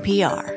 NPR.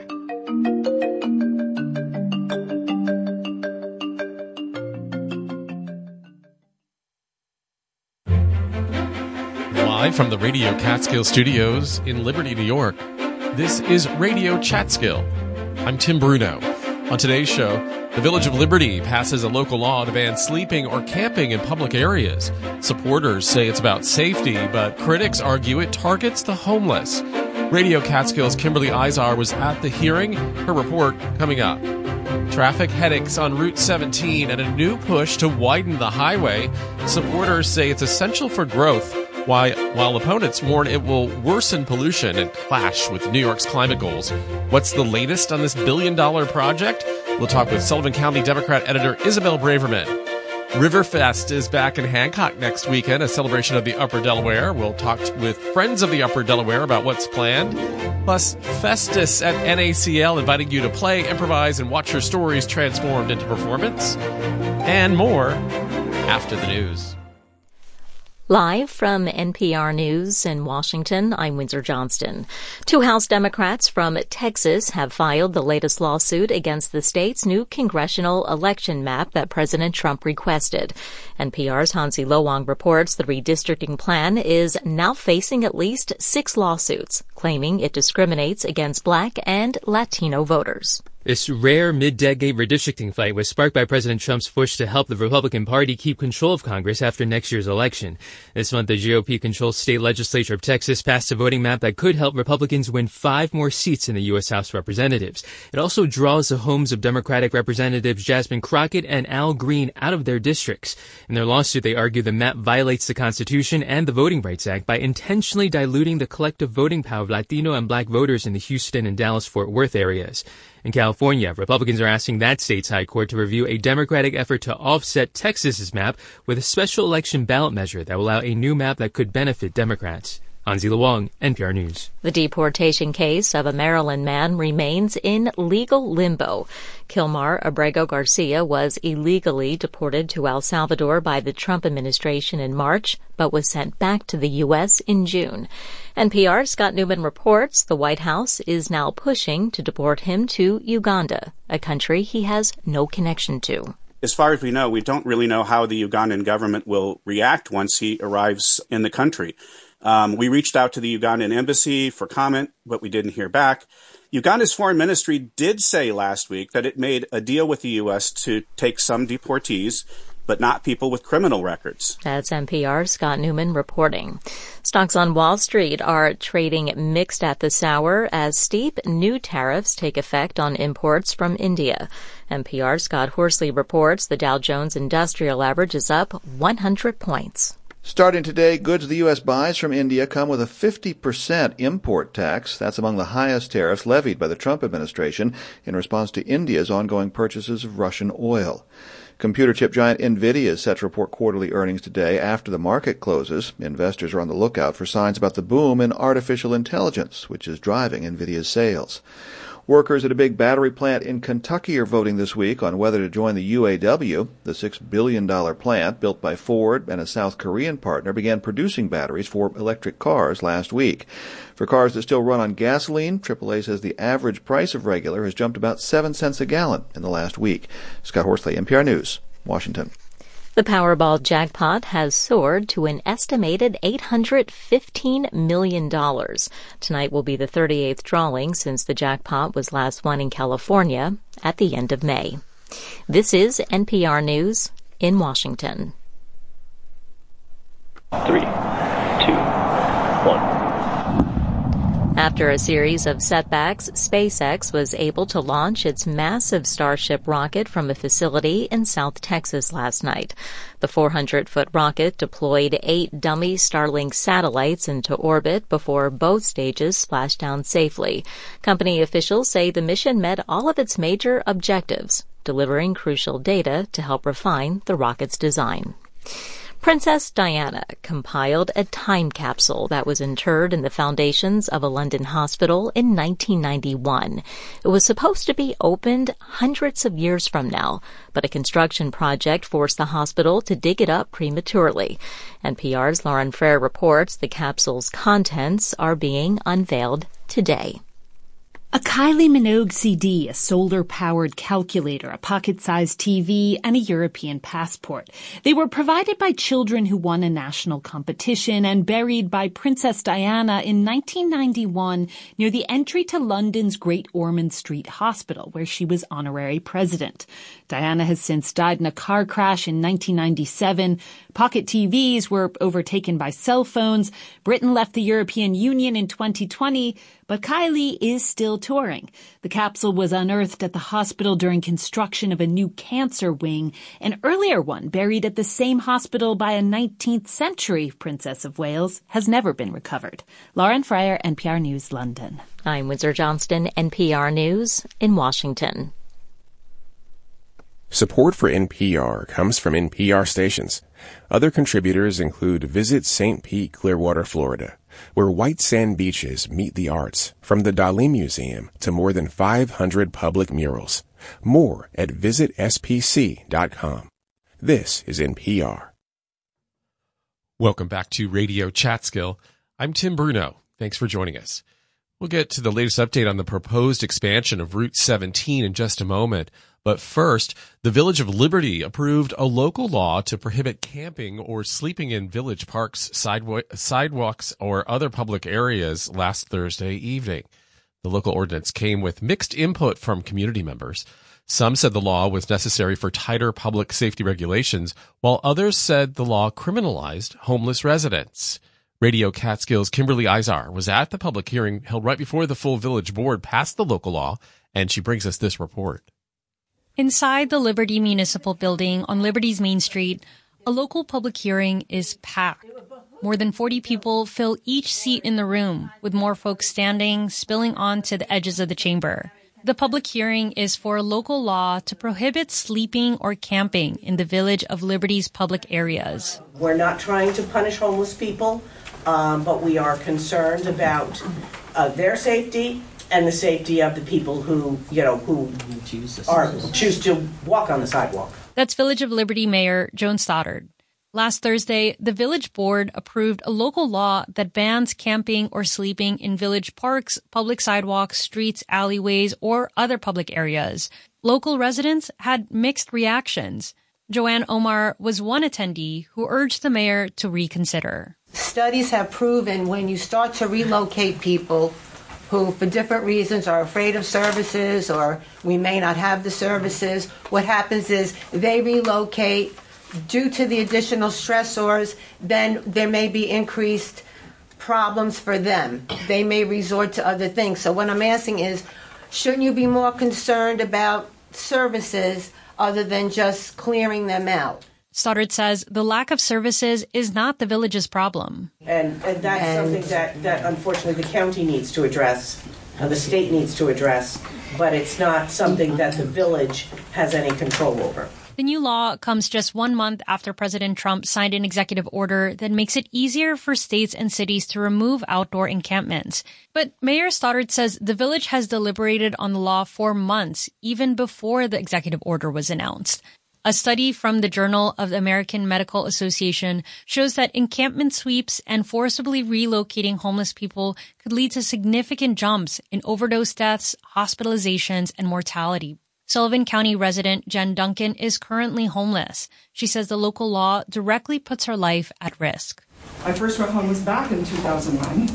Live from the Radio Catskill Studios in Liberty, New York, this is Radio Chatskill. I'm Tim Bruno. On today's show, the Village of Liberty passes a local law to ban sleeping or camping in public areas. Supporters say it's about safety, but critics argue it targets the homeless. Radio Catskill's Kimberly Izar was at the hearing. Her report coming up. Traffic headaches on Route 17 and a new push to widen the highway. Supporters say it's essential for growth, while opponents warn it will worsen pollution and clash with New York's climate goals. What's the latest on this billion-dollar project? We'll talk with Sullivan County Democrat editor Isabel Braverman. Riverfest is back in Hancock next weekend, a celebration of the Upper Delaware. We'll talk with friends of the Upper Delaware about what's planned. Plus, Festus at NACL inviting you to play, improvise, and watch your stories transformed into performance. And more after the news. Live from NPR News in Washington, I'm Windsor Johnston. Two House Democrats from Texas have filed the latest lawsuit against the state's new congressional election map that President Trump requested. NPR's Hansi Lo reports the redistricting plan is now facing at least 6 lawsuits, claiming it discriminates against Black and Latino voters. This rare mid-decade redistricting fight was sparked by President Trump's push to help the Republican Party keep control of Congress after next year's election. This month, the GOP-controlled state legislature of Texas passed a voting map that could help Republicans win 5 more seats in the U.S. House of Representatives. It also draws the homes of Democratic Representatives Jasmine Crockett and Al Green out of their districts. In their lawsuit, they argue the map violates the Constitution and the Voting Rights Act by intentionally diluting the collective voting power of Latino and Black voters in the Houston and Dallas-Fort Worth areas. In California, Republicans are asking that state's high court to review a Democratic effort to offset Texas's map with a special election ballot measure that will allow a new map that could benefit Democrats. Hansi Lo, NPR News. The deportation case of a Maryland man remains in legal limbo. Kilmar Abrego Garcia was illegally deported to El Salvador by the Trump administration in March, but was sent back to the U.S. in June. NPR's Scott Newman reports the White House is now pushing to deport him to Uganda, a country he has no connection to. As far as we know, we don't really know how the Ugandan government will react once he arrives in the country. We reached out to the Ugandan embassy for comment, but we didn't hear back. Uganda's foreign ministry did say last week that it made a deal with the U.S. to take some deportees, but not people with criminal records. That's NPR's Scott Newman reporting. Stocks on Wall Street are trading mixed at this hour as steep new tariffs take effect on imports from India. NPR's Scott Horsley reports the Dow Jones Industrial Average is up 100 points. Starting today, goods the U.S. buys from India come with a 50% import tax. That's among the highest tariffs levied by the Trump administration in response to India's ongoing purchases of Russian oil. Computer chip giant NVIDIA is set to report quarterly earnings today after the market closes. Investors are on the lookout for signs about the boom in artificial intelligence, which is driving NVIDIA's sales. Workers at a big battery plant in Kentucky are voting this week on whether to join the UAW. The $6 billion plant, built by Ford and a South Korean partner, began producing batteries for electric cars last week. For cars that still run on gasoline, AAA says the average price of regular has jumped about 7 cents a gallon in the last week. Scott Horsley, NPR News, Washington. The Powerball jackpot has soared to an estimated $815 million. Tonight will be the 38th drawing since the jackpot was last won in California at the end of May. This is NPR News in Washington. 3, 2, 1. After a series of setbacks, SpaceX was able to launch its massive Starship rocket from a facility in South Texas last night. The 400-foot rocket deployed 8 dummy Starlink satellites into orbit before both stages splashed down safely. Company officials say the mission met all of its major objectives, delivering crucial data to help refine the rocket's design. Princess Diana compiled a time capsule that was interred in the foundations of a London hospital in 1991. It was supposed to be opened hundreds of years from now, but a construction project forced the hospital to dig it up prematurely. NPR's Lauren Frere reports the capsule's contents are being unveiled today. A Kylie Minogue CD, a solar-powered calculator, a pocket-sized TV, and a European passport. They were provided by children who won a national competition and buried by Princess Diana in 1991 near the entry to London's Great Ormond Street Hospital, where she was honorary president. Diana has since died in a car crash in 1997. Pocket TVs were overtaken by cell phones. Britain left the European Union in 2020, but Kylie is still touring. The capsule was unearthed at the hospital during construction of a new cancer wing. An earlier one, buried at the same hospital by a 19th century Princess of Wales, has never been recovered. Lauren Fryer, NPR News, London. I'm Windsor Johnston, NPR News in Washington. Support for NPR comes from NPR stations. Other contributors include Visit St. Pete, Clearwater, Florida, where white sand beaches meet the arts, from the Dali Museum to more than 500 public murals. More at visitspc.com. This is NPR. Welcome back to Radio Chatskill. I'm Tim Bruno. Thanks for joining us. We'll get to the latest update on the proposed expansion of Route 17 in just a moment. But first, the Village of Liberty approved a local law to prohibit camping or sleeping in village parks, sidewalks, or other public areas last Thursday evening. The local ordinance came with mixed input from community members. Some said the law was necessary for tighter public safety regulations, while others said the law criminalized homeless residents. Radio Catskill's Kimberly Izar was at the public hearing held right before the full village board passed the local law, and she brings us this report. Inside the Liberty Municipal Building on Liberty's Main Street, a local public hearing is packed. More than 40 people fill each seat in the room, with more folks standing, spilling onto the edges of the chamber. The public hearing is for a local law to prohibit sleeping or camping in the Village of Liberty's public areas. We're not trying to punish homeless people, but we are concerned about their safety and the safety of the people who choose to walk on the sidewalk. That's Village of Liberty Mayor Joan Stoddard. Last Thursday, the village board approved a local law that bans camping or sleeping in village parks, public sidewalks, streets, alleyways, or other public areas. Local residents had mixed reactions. Joanne Omar was one attendee who urged the mayor to reconsider. Studies have proven when you start to relocate people who, for different reasons, are afraid of services or we may not have the services, what happens is they relocate. Due to the additional stressors, then there may be increased problems for them. They may resort to other things. So what I'm asking is, shouldn't you be more concerned about services other than just clearing them out? Stoddard says the lack of services is not the village's problem. And that's something that unfortunately the county needs to address, the state needs to address, but it's not something that the village has any control over. The new law comes just 1 month after President Trump signed an executive order that makes it easier for states and cities to remove outdoor encampments. But Mayor Stoddard says the village has deliberated on the law for months, even before the executive order was announced. A study from the Journal of the American Medical Association shows that encampment sweeps and forcibly relocating homeless people could lead to significant jumps in overdose deaths, hospitalizations, and mortality. Sullivan County resident Jen Duncan is currently homeless. She says the local law directly puts her life at risk. I first went homeless back in 2009,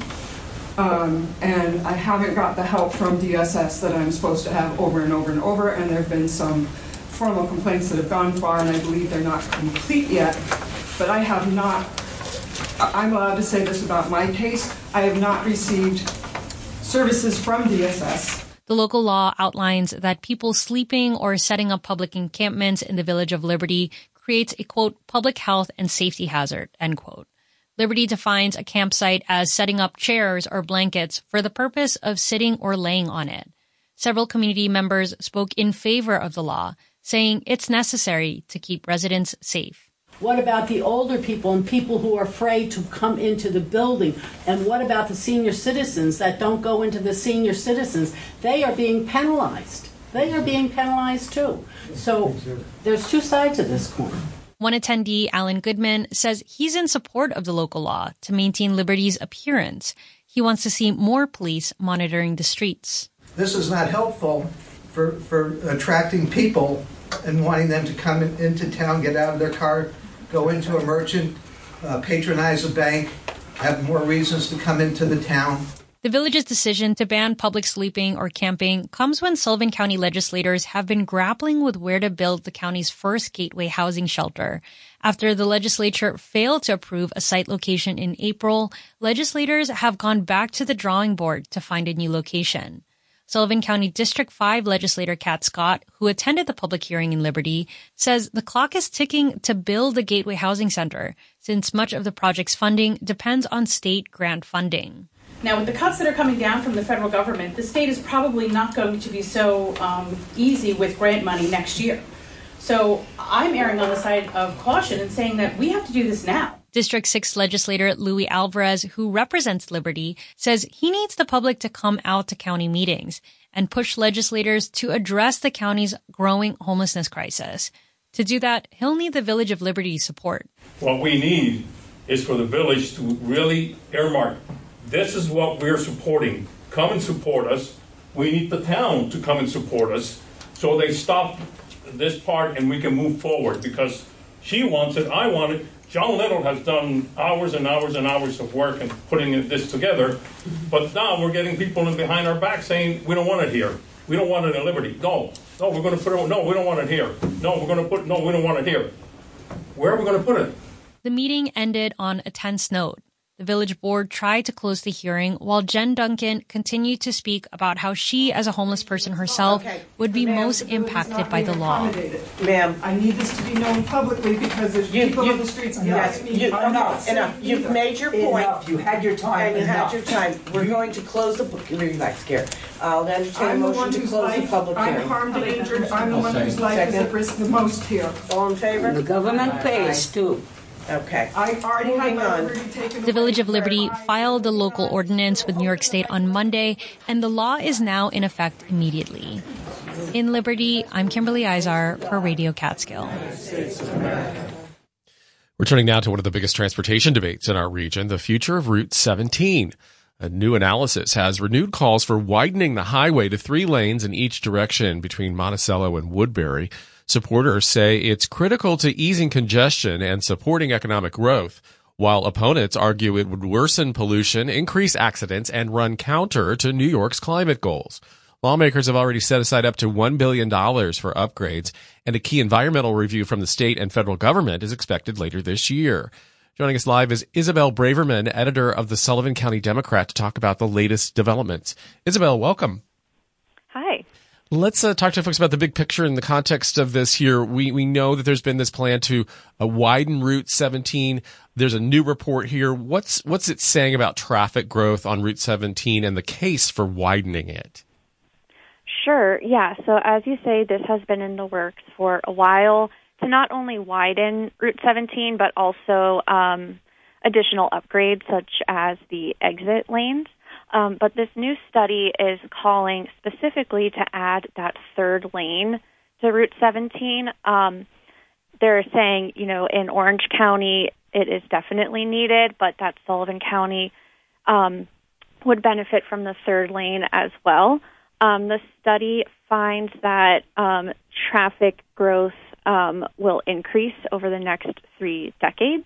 and I haven't got the help from DSS that I'm supposed to have over and over and over, and there have been some formal complaints that have gone far, and I believe they're not complete yet, but I have not, I'm allowed to say this about my case, I have not received services from DSS. The local law outlines that people sleeping or setting up public encampments in the Village of Liberty creates a, quote, public health and safety hazard, end quote. Liberty defines a campsite as setting up chairs or blankets for the purpose of sitting or laying on it. Several community members spoke in favor of the law, saying it's necessary to keep residents safe. What about the older people and people who are afraid to come into the building? And what about the senior citizens that don't go into the senior citizens? They are being penalized. They are being penalized too. So there's two sides of this coin. One attendee, Alan Goodman, says he's in support of the local law to maintain Liberty's appearance. He wants to see more police monitoring the streets. This is not helpful for attracting people and wanting them to come into town, get out of their car, go into a merchant, patronize a bank, have more reasons to come into the town. The village's decision to ban public sleeping or camping comes when Sullivan County legislators have been grappling with where to build the county's first gateway housing shelter. After the legislature failed to approve a site location in April, legislators have gone back to the drawing board to find a new location. Sullivan County District 5 legislator Kat Scott, who attended the public hearing in Liberty, says the clock is ticking to build the Gateway Housing Center, since much of the project's funding depends on state grant funding. Now, with the cuts that are coming down from the federal government, the state is probably not going to be so easy with grant money next year. So I'm erring on the side of caution and saying that we have to do this now. District 6 legislator Louis Alvarez, who represents Liberty, says he needs the public to come out to county meetings and push legislators to address the county's growing homelessness crisis. To do that, he'll need the Village of Liberty's support. What we need is for the village to really earmark. This is what we're supporting. Come and support us. We need the town to come and support us so they stop this part and we can move forward, because she wants it, I want it. John Little has done hours and hours and hours of work in putting this together, but now we're getting people in behind our back saying, we don't want it here. We don't want it in Liberty. No, we're going to put it, no, we don't want it here. No, we don't want it here. Where are we going to put it? The meeting ended on a tense note. The village board tried to close the hearing while Jen Duncan continued to speak about how she, as a homeless person herself, would be most impacted by the law. Ma'am, I need this to be known publicly because there's people on the streets. Enough. You've made your point. Enough. You had your time. And you had your time. We're going to close the book. Relax, Gary. I'll entertain a motion to close the public hearing. I'm harmed and injured. I'm the one whose life is at risk the most here. All in favor? The government pays too. Okay. I already had my liberty taken. The Village of Liberty filed the local ordinance with New York State on Monday, and the law is now in effect immediately. In Liberty, I'm Kimberly Izar for Radio Catskill. We're turning now to one of the biggest transportation debates in our region, the future of Route 17. A new analysis has renewed calls for widening the highway to 3 lanes in each direction between Monticello and Woodbury. Supporters say it's critical to easing congestion and supporting economic growth, while opponents argue it would worsen pollution, increase accidents, and run counter to New York's climate goals. Lawmakers have already set aside up to $1 billion for upgrades, and a key environmental review from the state and federal government is expected later this year. Joining us live is Isabel Braverman, editor of the Sullivan County Democrat, to talk about the latest developments. Isabel, welcome. Hi. Let's talk to folks about the big picture in the context of this here. We know that there's been this plan to widen Route 17. There's a new report here. What's it saying about traffic growth on Route 17 and the case for widening it? Sure. Yeah. So as you say, this has been in the works for a while to not only widen Route 17, but also additional upgrades such as the exit lanes. But this new study is calling specifically to add that 3rd lane to Route 17. They're saying, in Orange County it is definitely needed, but that Sullivan County would benefit from the 3rd lane as well. The study finds that traffic growth will increase over the next 3 decades.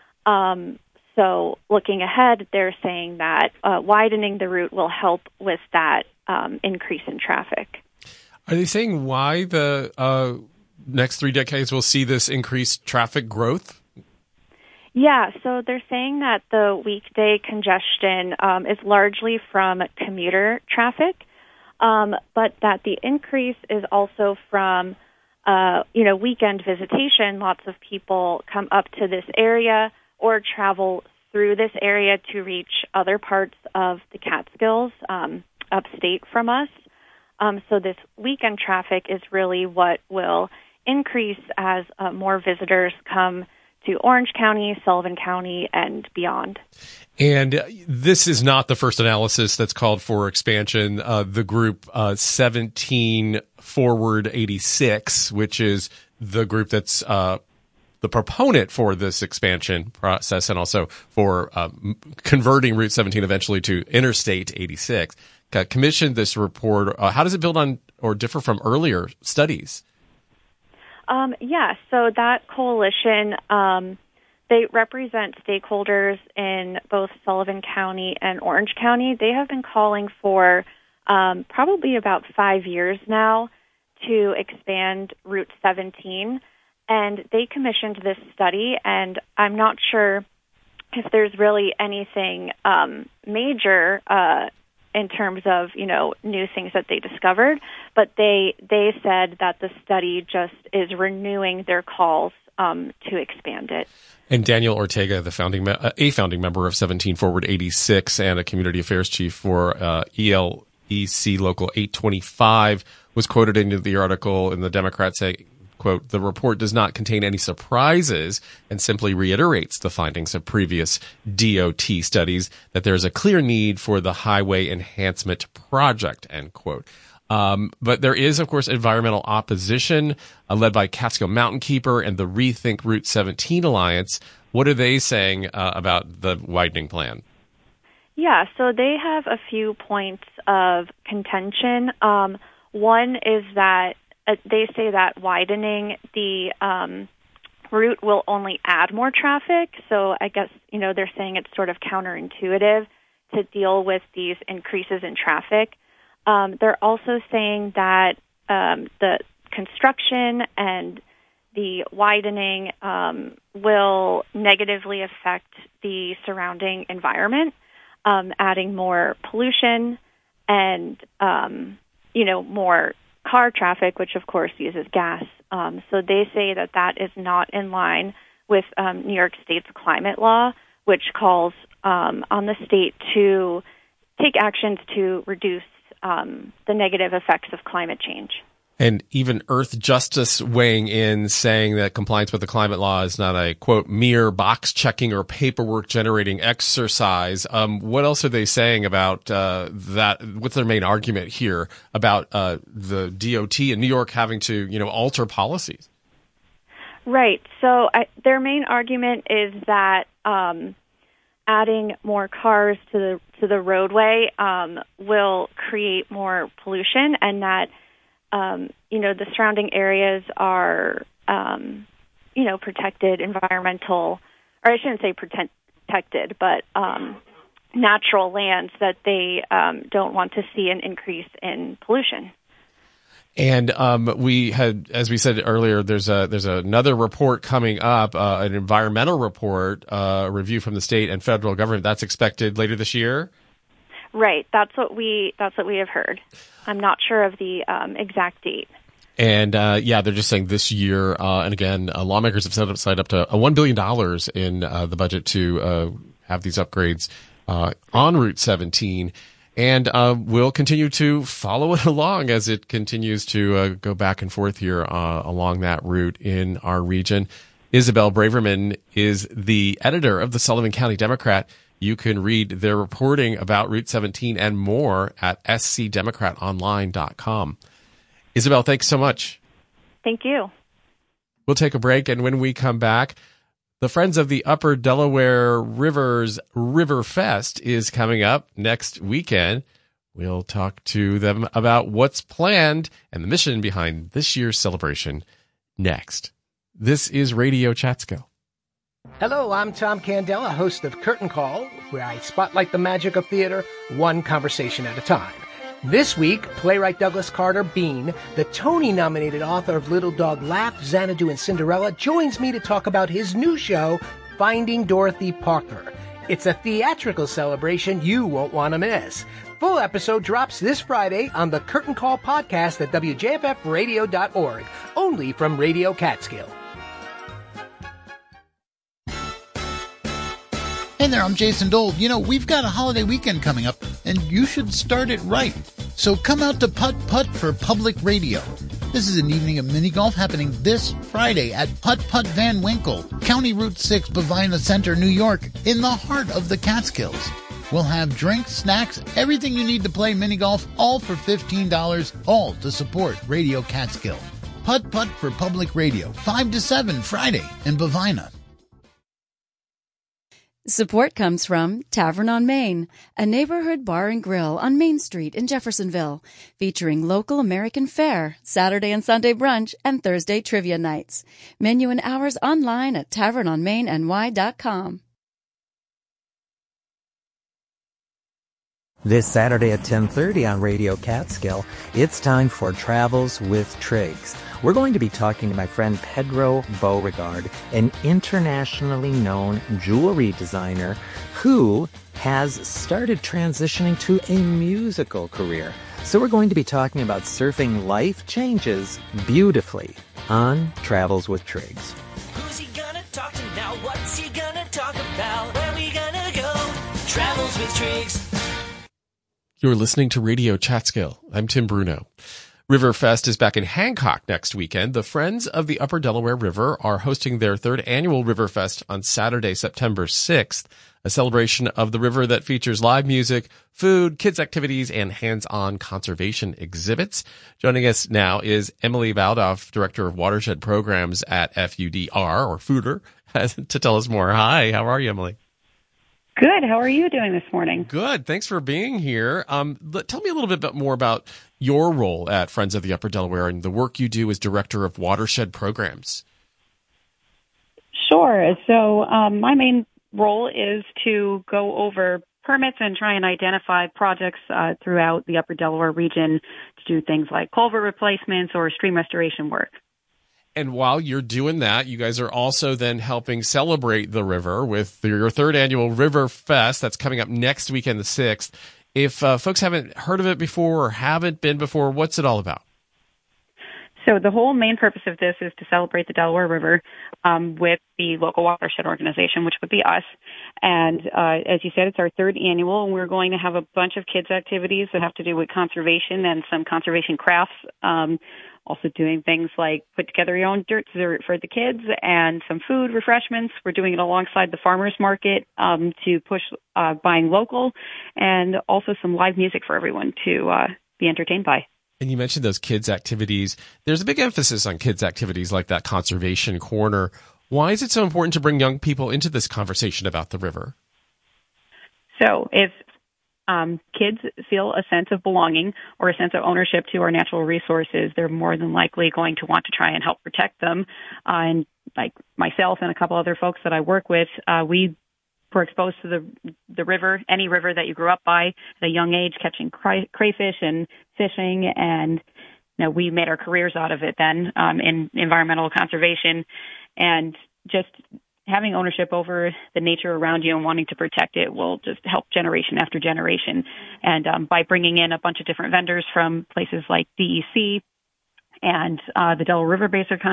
So looking ahead, they're saying that widening the route will help with that increase in traffic. Are they saying why the next 3 decades will see this increased traffic growth? Yeah, so they're saying that the weekday congestion is largely from commuter traffic, but that the increase is also from weekend visitation. Lots of people come up to this area or travel through this area to reach other parts of the Catskills upstate from us. So this weekend traffic is really what will increase as more visitors come to Orange County, Sullivan County, and beyond. And this is not the first analysis that's called for expansion. The group 17 Forward 86, which is the group that's the proponent for this expansion process and also for converting Route 17 eventually to Interstate 86, commissioned this report. How does it build on or differ from earlier studies? So that coalition, they represent stakeholders in both Sullivan County and Orange County. They have been calling for probably about 5 years now to expand Route 17, and they commissioned this study, and I'm not sure if there's really anything major in terms of, new things that they discovered, but they said that the study just is renewing their calls to expand it. And Daniel Ortega, a founding member of 17 Forward 86 and a community affairs chief for ELEC Local 825, was quoted in the article in the Democrat saying, quote, "The report does not contain any surprises and simply reiterates the findings of previous DOT studies that there is a clear need for the highway enhancement project," end quote. But there is, of course, environmental opposition led by Catskill Mountain Keeper and the Rethink Route 17 Alliance. What are they saying about the widening plan? Yeah, so they have a few points of contention. One is that they say that widening the route will only add more traffic. So I guess, they're saying it's sort of counterintuitive to deal with these increases in traffic. They're also saying that the construction and the widening will negatively affect the surrounding environment, adding more pollution and, more car traffic, which of course uses gas. So they say that is not in line with New York State's climate law, which calls on the state to take actions to reduce the negative effects of climate change. And even Earth Justice weighing in, saying that compliance with the climate law is not a, quote, mere box checking or paperwork generating exercise. What else are they saying about that? What's their main argument here about the DOT in New York having to, alter policies? Right. So their main argument is that adding more cars to the roadway will create more pollution, and that the surrounding areas are, protected environmental, or I shouldn't say protected, but natural lands that they don't want to see an increase in pollution. And we had, as we said earlier, there's another report coming up, an environmental report, review from the state and federal government. That's expected later this year. Right. That's what we have heard. I'm not sure of the exact date. And they're just saying this year. And again, lawmakers have set aside up to $1 billion in the budget to have these upgrades on Route 17. And we'll continue to follow it along as it continues to go back and forth here along that route in our region. Isabel Braverman is the editor of the Sullivan County Democrat. You can read their reporting about Route 17 and more at scdemocratonline.com. Isabel, thanks so much. Thank you. We'll take a break, and when we come back, the Friends of the Upper Delaware Rivers River Fest is coming up next weekend. We'll talk to them about what's planned and the mission behind this year's celebration next. This is Radio Chatskill. Hello, I'm Tom Candela, host of Curtain Call, where I spotlight the magic of theater one conversation at a time. This week, playwright Douglas Carter Bean, the Tony-nominated author of Little Dog Laugh, Xanadu, and Cinderella, joins me to talk about his new show, Finding Dorothy Parker. It's a theatrical celebration you won't want to miss. Full episode drops this Friday on the Curtain Call podcast at WJFFradio.org, only from Radio Catskill. Hey there, I'm Jason Dole. We've got a holiday weekend coming up, and you should start it right. So come out to Putt Putt for Public Radio. This is an evening of mini golf happening this Friday at Putt Putt Van Winkle, County Route 6, Bovina Center, New York, in the heart of the Catskills. We'll have drinks, snacks, everything you need to play mini golf, all for $15, all to support Radio Catskill. Putt Putt for Public Radio, 5 to 7 Friday in Bovina. Support comes from Tavern on Main, a neighborhood bar and grill on Main Street in Jeffersonville, featuring local American fare, Saturday and Sunday brunch, and Thursday trivia nights. Menu and hours online at tavernonmainny.com. This Saturday at 10:30 on Radio Catskill, it's time for Travels with Triggs. We're going to be talking to my friend Pedro Beauregard, an internationally known jewelry designer who has started transitioning to a musical career. So we're going to be talking about surfing life changes beautifully on Travels with Triggs. Who's he gonna talk to now? What's he gonna talk about? Where we gonna go? Travels with Triggs. You're listening to Radio Chatskill. I'm Tim Bruno. Riverfest is back in Hancock next weekend. The Friends of the Upper Delaware River are hosting their third annual Riverfest on Saturday, September 6th, a celebration of the river that features live music, food, kids' activities, and hands-on conservation exhibits. Joining us now is Emily Baldoff, Director of Watershed Programs at FUDR, or FUDR, to tell us more. Hi, how are you, Emily? Good. How are you doing this morning? Good. Thanks for being here. Tell me a little bit more about your role at Friends of the Upper Delaware and the work you do as Director of Watershed Programs. Sure. So my main role is to go over permits and try and identify projects throughout the Upper Delaware region to do things like culvert replacements or stream restoration work. And while you're doing that, you guys are also then helping celebrate the river with your third annual River Fest that's coming up next weekend, the 6th. If folks haven't heard of it before or haven't been before, what's it all about? So the whole main purpose of this is to celebrate the Delaware River with the local watershed organization, which would be us. And as you said, it's our third annual, and we're going to have a bunch of kids' activities that have to do with conservation and some conservation crafts. Also doing things like put together your own dirt dessert for the kids and some food, refreshments. We're doing it alongside the farmers market to push buying local, and also some live music for everyone to be entertained by. And you mentioned those kids' activities. There's a big emphasis on kids' activities like that conservation corner. Why is it so important to bring young people into this conversation about the river? So if kids feel a sense of belonging or a sense of ownership to our natural resources, they're more than likely going to want to try and help protect them. And like myself and a couple other folks that I work with, we were exposed to the river, any river that you grew up by at a young age, catching crayfish and fishing. And we made our careers out of it then in environmental conservation, and just having ownership over the nature around you and wanting to protect it will just help generation after generation. And by bringing in a bunch of different vendors from places like DEC and the Delaware River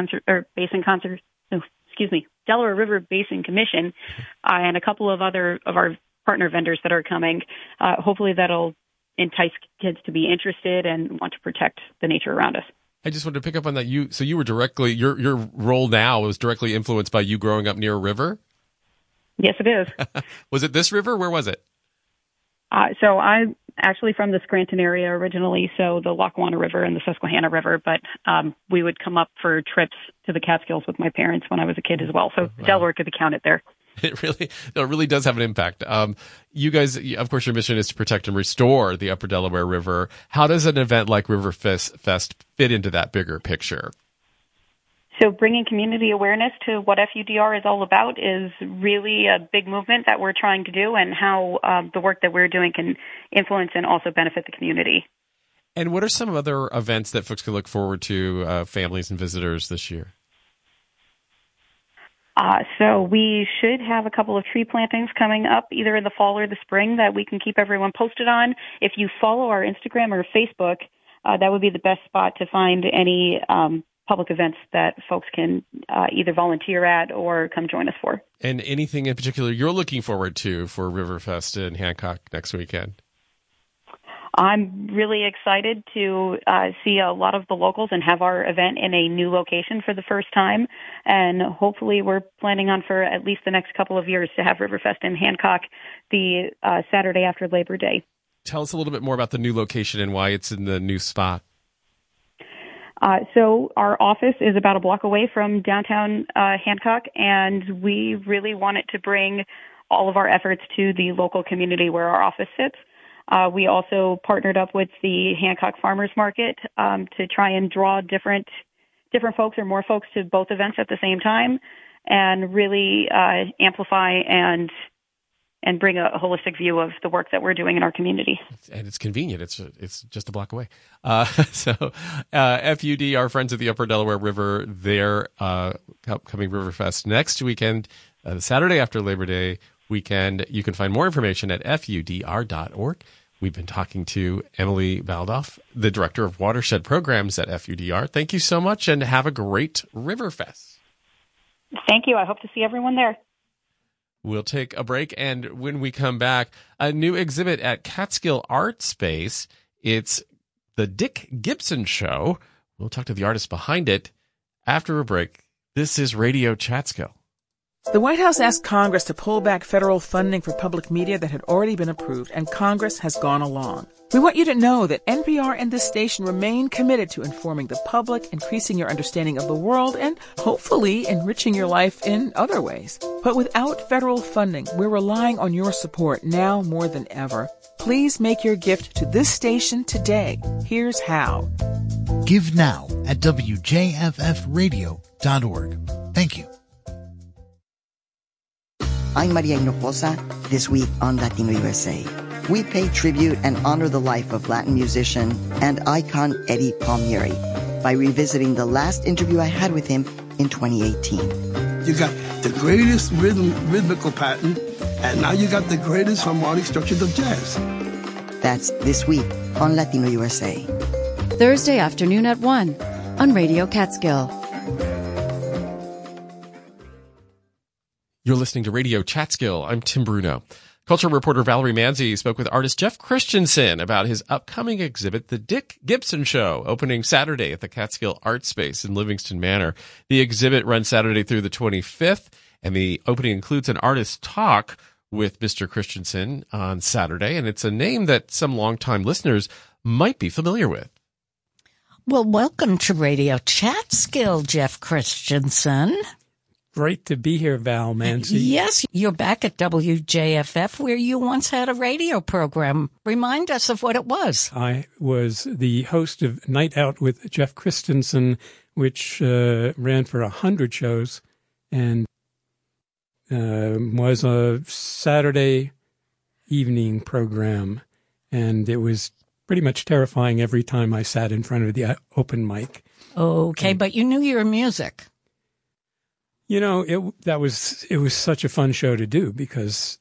Delaware River Basin Commission and a couple of other of our partner vendors that are coming, hopefully that'll entice kids to be interested and want to protect the nature around us. I just wanted to pick up on that. You were directly, your role now was directly influenced by you growing up near a river? Yes, it is. Was it this river? Where was it? So I'm actually from the Scranton area originally, so the Lackawanna River and the Susquehanna River, but we would come up for trips to the Catskills with my parents when I was a kid as well. So wow. Delaware could be counted there. It really does have an impact. You guys, of course, your mission is to protect and restore the Upper Delaware River. How does an event like Riverfest fit into that bigger picture? So bringing community awareness to what FUDR is all about is really a big movement that we're trying to do, and how the work that we're doing can influence and also benefit the community. And what are some other events that folks can look forward to, families and visitors, this year? So we should have a couple of tree plantings coming up either in the fall or the spring that we can keep everyone posted on. If you follow our Instagram or Facebook, that would be the best spot to find any public events that folks can either volunteer at or come join us for. And anything in particular you're looking forward to for Riverfest in Hancock next weekend? I'm really excited to see a lot of the locals and have our event in a new location for the first time. And hopefully we're planning on for at least the next couple of years to have Riverfest in Hancock the Saturday after Labor Day. Tell us a little bit more about the new location and why it's in the new spot. So our office is about a block away from downtown Hancock, and we really wanted to bring all of our efforts to the local community where our office sits. We also partnered up with the Hancock Farmers Market to try and draw different folks or more folks to both events at the same time, and really amplify and bring a holistic view of the work that we're doing in our community. And it's convenient. It's just a block away. FUD, our friends at the Upper Delaware River, their upcoming Riverfest next weekend, Saturday after Labor Day weekend. You can find more information at FUDR.org. We've been talking to Emily Baldoff, the Director of Watershed Programs at FUDR. Thank you so much, and have a great Riverfest. Thank you. I hope to see everyone there. We'll take a break, and when we come back, a new exhibit at Catskill Art Space. It's the Dick Gibson Show. We'll talk to the artist behind it after a break. This is Radio Chatskill. The White House asked Congress to pull back federal funding for public media that had already been approved, and Congress has gone along. We want you to know that NPR and this station remain committed to informing the public, increasing your understanding of the world, and hopefully enriching your life in other ways. But without federal funding, we're relying on your support now more than ever. Please make your gift to this station today. Here's how. Give now at WJFFradio.org. Thank you. I'm Maria Hinojosa. This week on Latino USA, we pay tribute and honor the life of Latin musician and icon Eddie Palmieri by revisiting the last interview I had with him in 2018. You got the greatest rhythmical pattern, and now you got the greatest harmonic structures of jazz. That's this week on Latino USA. Thursday afternoon at 1 on Radio Catskill. You're listening to Radio Chatskill. I'm Tim Bruno. Culture reporter Valerie Manzi spoke with artist Jeff Christensen about his upcoming exhibit, The Dick Gibson Show, opening Saturday at the Catskill Art Space in Livingston Manor. The exhibit runs Saturday through the 25th, and the opening includes an artist talk with Mr. Christensen on Saturday, and it's a name that some longtime listeners might be familiar with. Well, welcome to Radio Chatskill, Jeff Christensen. Great to be here, Val Manzi. Yes, you're back at WJFF, where you once had a radio program. Remind us of what it was. I was the host of Night Out with Jeff Christensen, which ran for 100 shows and was a Saturday evening program. And it was pretty much terrifying every time I sat in front of the open mic. Okay, but you knew your music. You know, it was such a fun show to do because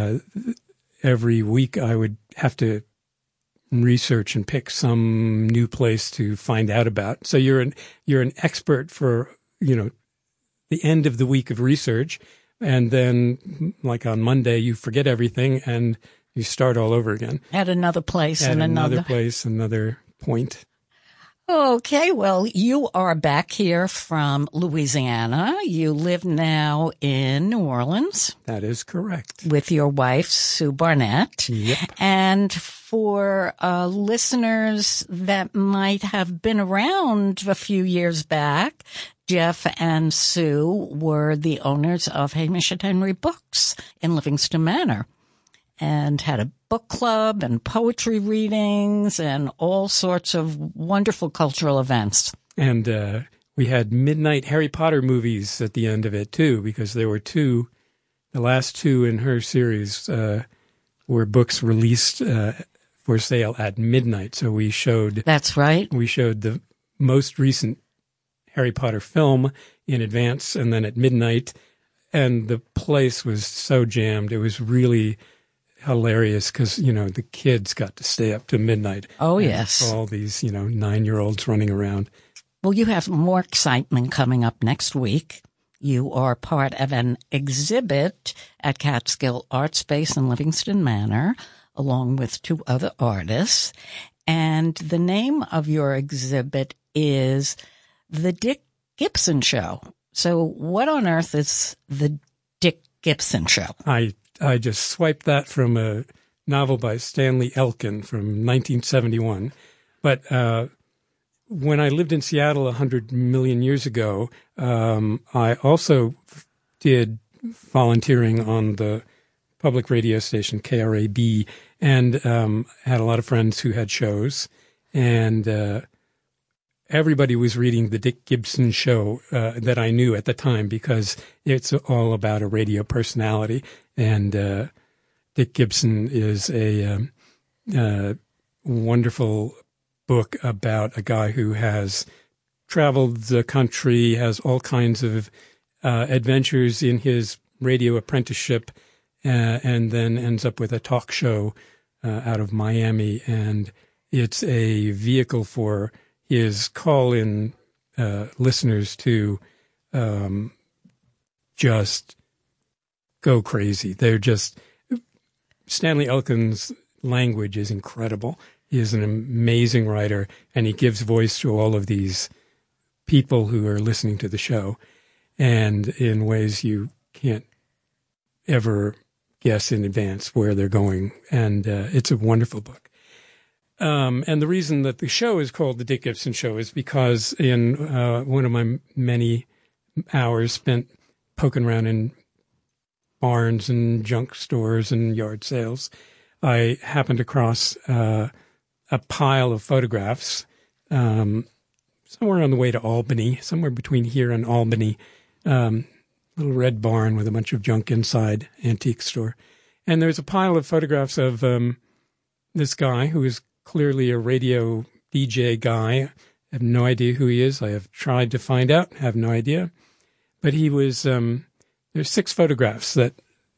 every week I would have to research and pick some new place to find out about. So you're an expert for, you know, the end of the week of research, and then like on Monday you forget everything and you start all over again. At another place and another place, another point. Okay, well, you are back here from Louisiana. You live now in New Orleans. That is correct. With your wife, Sue Barnett. Yep. And for listeners that might have been around a few years back, Jeff and Sue were the owners of Hamish and Henry Books in Livingston Manor, and had a book club and poetry readings and all sorts of wonderful cultural events. And we had midnight Harry Potter movies at the end of it, too, because there were the last two in her series were books released for sale at midnight. So we showed... That's right. We showed the most recent Harry Potter film in advance, and then at midnight, and the place was so jammed. It was really hilarious because, you know, the kids got to stay up to midnight. Oh, yes. All these, you know, 9-year-olds running around. Well, you have more excitement coming up next week. You are part of an exhibit at Catskill Art Space in Livingston Manor, along with 2 other artists. And the name of your exhibit is The Dick Gibson Show. So what on earth is The Dick Gibson Show? I just swiped that from a novel by Stanley Elkin from 1971. But when I lived in Seattle 100 million years ago, I also did volunteering on the public radio station, KRAB, and had a lot of friends who had shows. And everybody was reading the Dick Gibson show that I knew at the time, because it's all about a radio personality. And Dick Gibson is a wonderful book about a guy who has traveled the country, has all kinds of adventures in his radio apprenticeship, and then ends up with a talk show out of Miami. And it's a vehicle for his call-in listeners to just go crazy. They're just... Stanley Elkin's language is incredible. He is an amazing writer, and he gives voice to all of these people who are listening to the show, and in ways you can't ever guess in advance where they're going. And it's a wonderful book. And the reason that the show is called The Dick Gibson Show is because in one of my many hours spent poking around in barns and junk stores and yard sales, I happened across a pile of photographs somewhere on the way to Albany, somewhere between here and Albany, little red barn with a bunch of junk inside, antique store. And there's a pile of photographs of this guy who is clearly a radio DJ guy. I have no idea who he is. I have tried to find out, have no idea. But he was, there's 6 photographs that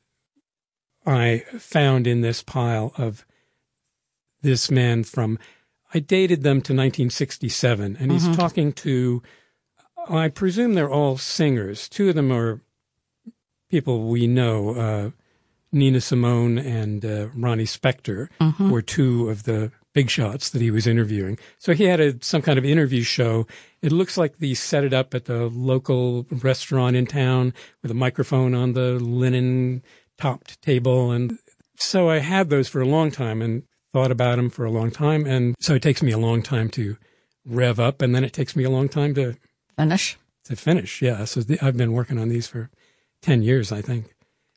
I found in this pile of this man from, I dated them to 1967, and he's talking to, I presume they're all singers. 2 of them are people we know, Nina Simone and Ronnie Spector were 2 of the big shots that he was interviewing. So he had some kind of interview show. It looks like they set it up at the local restaurant in town with a microphone on the linen-topped table. And so I had those for a long time and thought about them for a long time. And so it takes me a long time to rev up, and then it takes me a long time to finish. Yeah. So I've been working on these for 10 years, I think.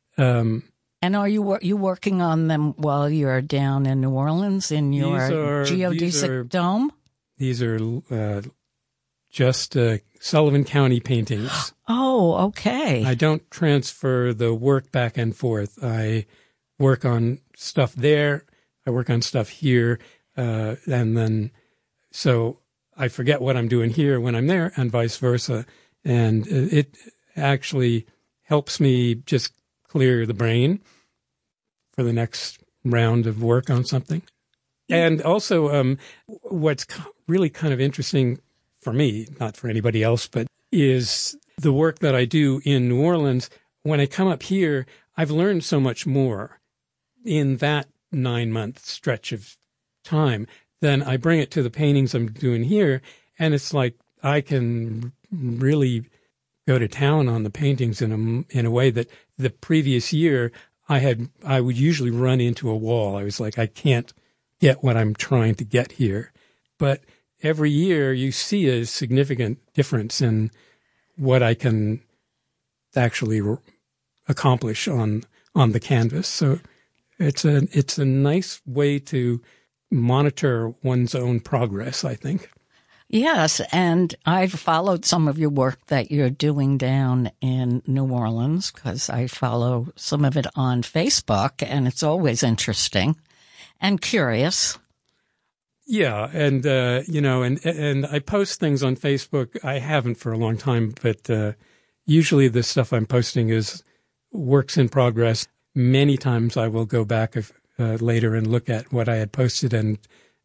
And are you working on them while you're down in New Orleans in your geodesic dome? These are just Sullivan County paintings. Oh, okay. I don't transfer the work back and forth. I work on stuff there. I work on stuff here. And then, so I forget what I'm doing here when I'm there, and vice versa. And it actually helps me just clear the brain for the next round of work on something. And also, what's really kind of interesting for me, not for anybody else, but is the work that I do in New Orleans. When I come up here, I've learned so much more in that 9-month stretch of time than I bring it to the paintings I'm doing here. And it's like I can really go to town on the paintings in a way that the previous year I would usually run into a wall. I was like, I can't get what I'm trying to get here. But every year you see a significant difference in what I can actually accomplish on the canvas. So it's a nice way to monitor one's own progress, I think. Yes, and I've followed some of your work that you're doing down in New Orleans because I follow some of it on Facebook, and it's always interesting and curious. Yeah, and and I post things on Facebook. I haven't for a long time, but usually the stuff I'm posting is works in progress. Many times I will go back later and look at what I had posted and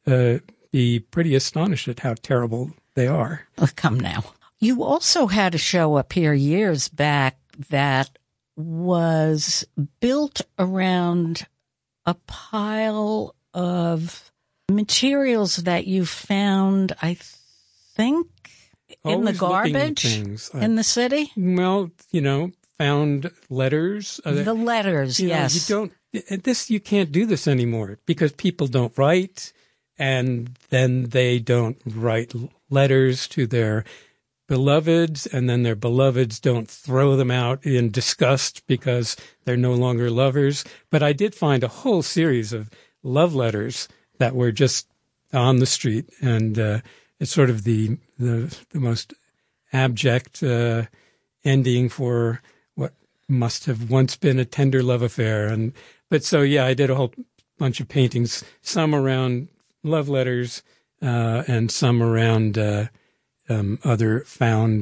be pretty astonished at how terrible they are. Oh, come now. You also had a show up here years back that was built around a pile of materials that you found, I think, in the garbage in the city? Well, found letters. The letters, yes. You can't do this anymore because people don't write. And then they don't write letters to their beloveds, and then their beloveds don't throw them out in disgust because they're no longer lovers. But I did find a whole series of love letters that were just on the street, and it's sort of the most abject ending for what must have once been a tender love affair. But I did a whole bunch of paintings, some around love letters, and some around other found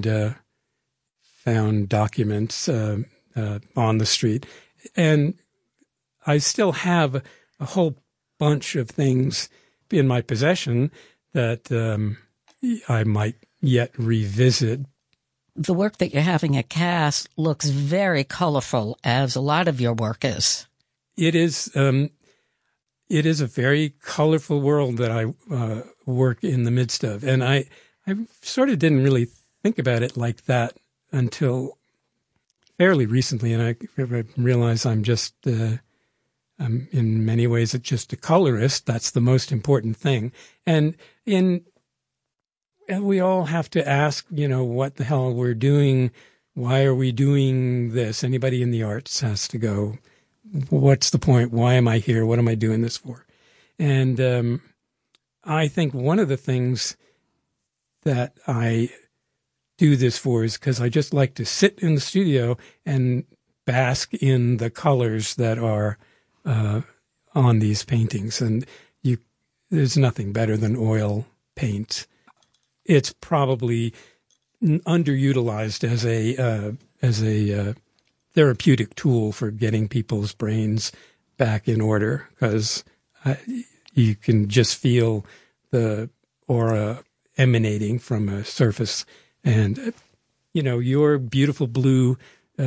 documents on the street. And I still have a whole bunch of things in my possession that I might yet revisit. The work that you're having at Cass looks very colorful, as a lot of your work is. It is a very colorful world that I work in the midst of. And I sort of didn't really think about it like that until fairly recently. And I realized I'm just, I'm in many ways just a colorist. That's the most important thing. And we all have to ask, what the hell we're doing. Why are we doing this? Anybody in the arts has to go, what's the point? Why am I here? What am I doing this for? And I think one of the things that I do this for is because I just like to sit in the studio and bask in the colors that are on these paintings. And there's nothing better than oil paint. It's probably underutilized as a therapeutic tool for getting people's brains back in order, because you can just feel the aura emanating from a surface. And, your beautiful blue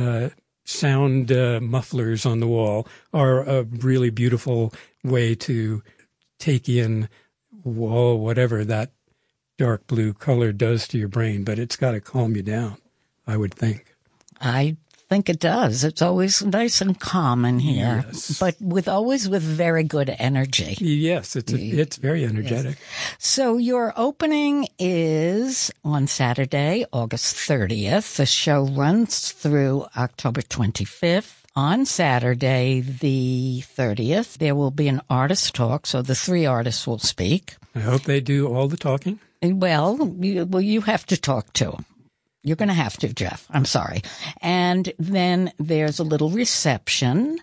sound mufflers on the wall are a really beautiful way to take in whatever that dark blue color does to your brain, but it's got to calm you down, I would think. I think it does. It's always nice and calm in here, yes. But always with very good energy. Yes, it's very energetic. Yes. So your opening is on Saturday, August 30th. The show runs through October 25th. On Saturday, the 30th, there will be an artist talk, so the three artists will speak. I hope they do all the talking. Well, you have to talk to them. You're going to have to, Jeff. I'm sorry. And then there's a little reception,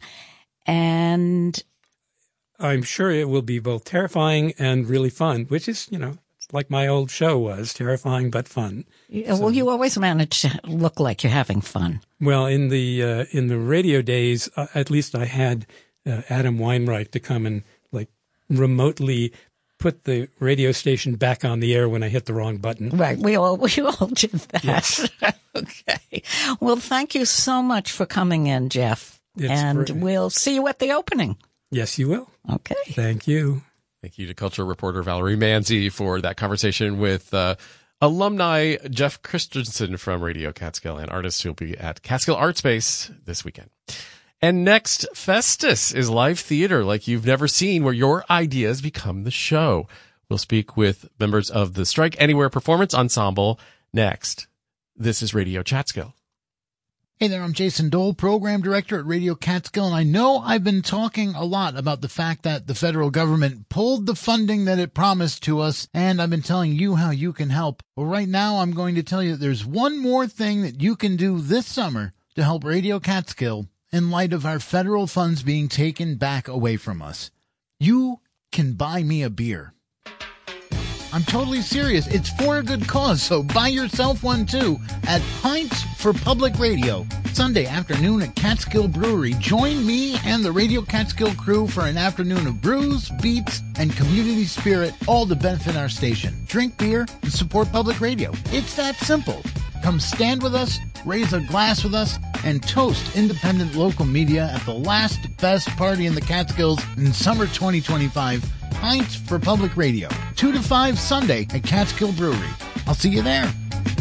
and I'm sure it will be both terrifying and really fun, which is, like my old show was, terrifying but fun. Well, you always manage to look like you're having fun. Well, in the radio days, at least I had Adam Weinreich to come and remotely put the radio station back on the air when I hit the wrong button. Right. We all did that. Yes. Okay. Well, thank you so much for coming in, Jeff. We'll see you at the opening. Yes, you will. Okay. Thank you. Thank you to culture reporter Valerie Manzi for that conversation with alumni Jeff Christensen from Radio Catskill and artists who will be at Catskill Art Space this weekend. And next, Festus is live theater like you've never seen, where your ideas become the show. We'll speak with members of the Strike Anywhere Performance Ensemble next. This is Radio Catskill. Hey there, I'm Jason Dole, Program Director at Radio Catskill, and I know I've been talking a lot about the fact that the federal government pulled the funding that it promised to us, and I've been telling you how you can help. Well, right now I'm going to tell you that there's one more thing that you can do this summer to help Radio Catskill in light of our federal funds being taken back away from us. You can buy me a beer. I'm totally serious. It's for a good cause, so buy yourself one too at Pints for Public Radio. Sunday afternoon at Catskill Brewery. Join me and the Radio Catskill crew for an afternoon of brews, beats, and community spirit, all to benefit our station. Drink beer and support public radio. It's that simple. Come stand with us, raise a glass with us, and toast independent local media at the last best party in the Catskills in summer 2025. Pints for Public Radio, 2 to 5 Sunday at Catskill Brewery. I'll see you there.